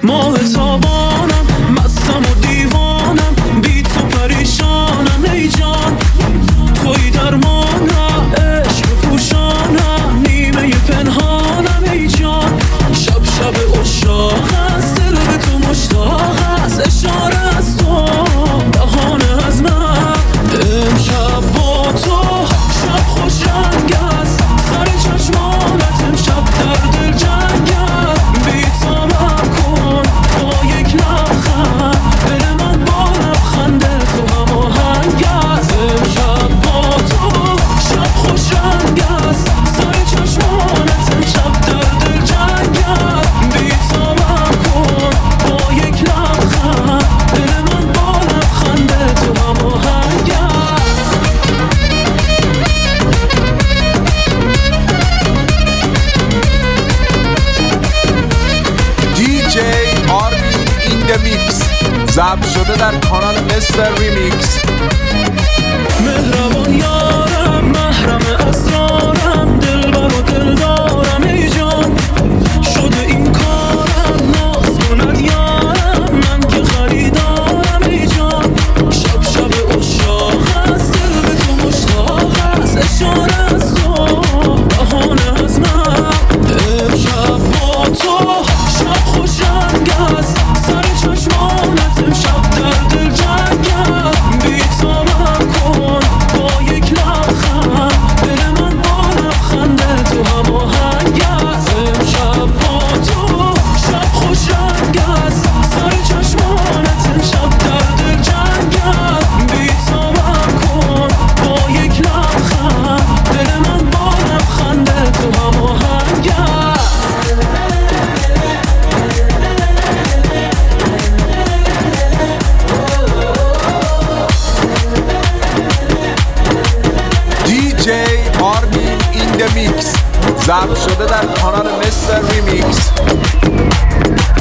ماه تابانم، مستم و دیوانم، بی تو پریشانم ای جان. توی درمانم، عشق پوشانم، نیمه پنهانم ای جان. شب شب عشاق است، دل به تو مشتاق است، اشاره از تو بهانه از من. امشب با تو شب خوش رنگ است، سر چشمانت امشب در دل جنگ است. بی تمام کن با یک لبخند، دل من با لبخند تو هماهنگ است. امشب با تو شب خوش رنگ است، سر چشمانت امشب در دل جنگ است. بی تمام کن با یک لبخند، دل من با لبخند تو هماهنگ است. DJ آرمین این د میکس ضبط شده در کانال مستر ریمیکس. مهربان یارم، محرم اسرارم، دلبر و دلدارم ای جان. شده این کارم، ناز کند یارم، من که خریدارم ای جان. شب شب عشاق است، دل به تو مشتاق است، اشاره از تو بهانه از من. امشب با تو شب خوش رنگ است، سر چشمانت امشب در دل جنگ است. بی تمام کن با یک لبخند، دل من با لبخند تو هماهنگ است. امشب با تو شب خوش رنگ است، سر چشمانت امشب در دل جنگ است. بی تمام کن با یک لبخند، دل من با لبخند تو هماهنگ است. DJ آرمین این د میکس ضبط شده در کانال مستر ریمیکس.